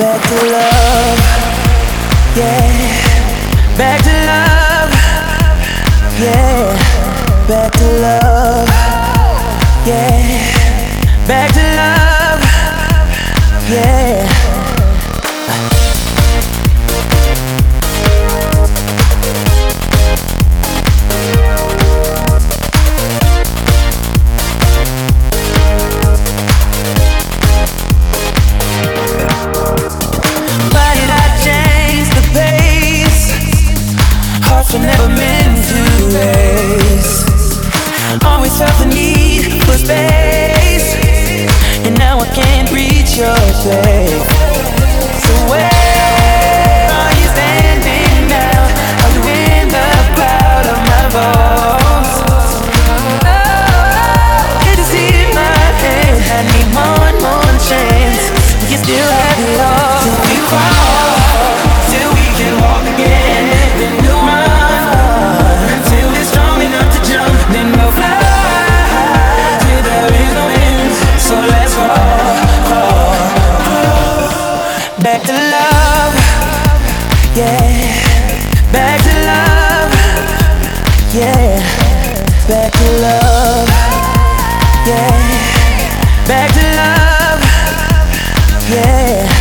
back to love, yeah. Back to love, yeah. Back to love, yeah. Back to love, yeah. Hearts were never meant to race. Always felt the need for space, and now I can't reach your face. So where are you standing now? Are you in the cloud of my voice? Oh, can you see my hand? I need one more chance. We can still have it all. Till we fall, till we can walk again. Then we'll run until we're strong enough to jump. Then we'll fly till there is no end. So let's fall. Back to love, yeah. Back to love, yeah. Back to love, yeah. Back to love, yeah.